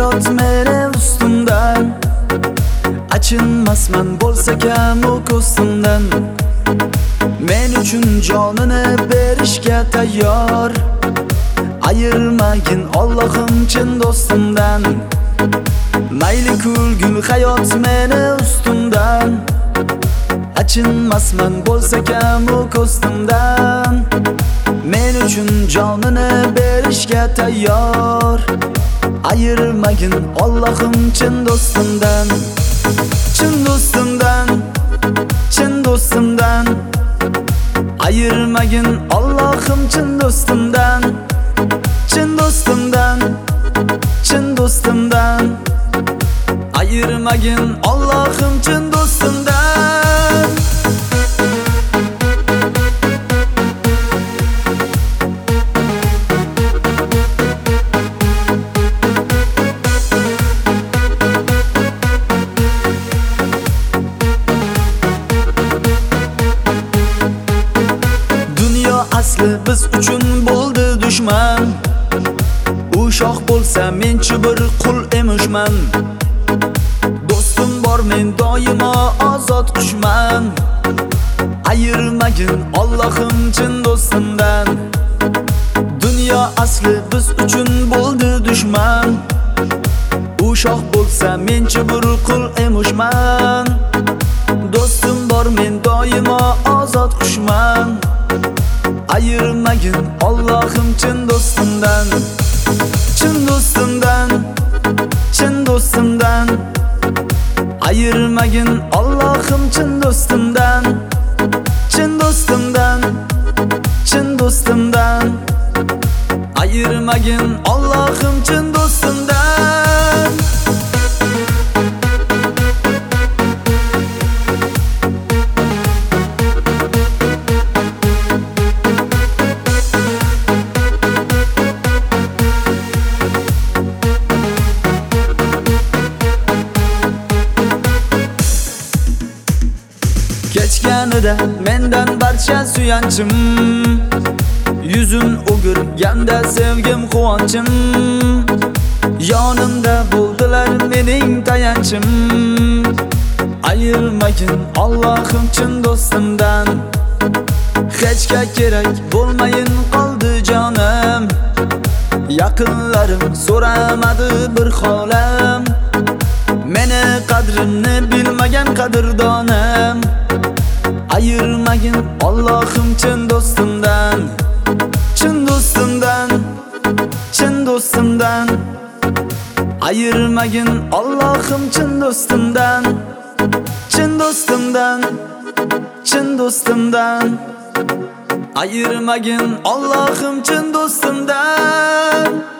hayot meni ustimdan. Achinmasman bo'lsa kam u ko'zimdan. Men uchun jonini berishga tayyor. Ayirmagin Allohim chin do'stimdan. Mayli kulgul hayot meni ustimdan. Achinmasman bo'lsa kam u ko'zimdan. Men uchun jonini berishga tayyor. Ayirmagin Allohim chin do'stimdan. Chin do'stimdan, chin do'stimdan. Ayirmagin Allohim chin do'stimdan. Chin do'stimdan, chin do'stimdan. Ayirmagin Allohim chin do'stimdan. Asli biz uchun bo'ldi dushman. U shoh bo'lsa menchi bir qul emishman. Do'stim bor men doimo ozod qushman. Ayirmagin Allohim chin do'stimdan. Dunyo asli biz uchun bo'ldi dushman. U shoh bo'lsa menchi bir qul emishman. Do'stim bor men doimo ozod qushman. Ayirmagin Allohim chin do'stimdan. Chin do'stimdan, chin do'stimdan. Ayirmagin Allohim chin do'stimdan. Chin do'stimdan, chin do'stimdan. Ayirmagin Allohim chin do'stimdan. Kechganida mendan barcha suyanchim. Yuzim o'girganda sevgim quvonchim. Yonimda bo'ldilar mening tayanchim. Ayirmagin Allohim chin do'stimdan. Hechga kerak bo'lmayin qoldi jonim. Yaqinlarim so'ramadi bir holam. Meni qadrimni bilmagan qadrdonim. Ayirmagin Allohim chin do'stimdan. Chin do'stimdan, chin do'stimdan. Ayirmagin Allohim chin do'stimdan. Chin do'stimdan, chin do'stimdan. Ayirmagin Allohim chin do'stimdan.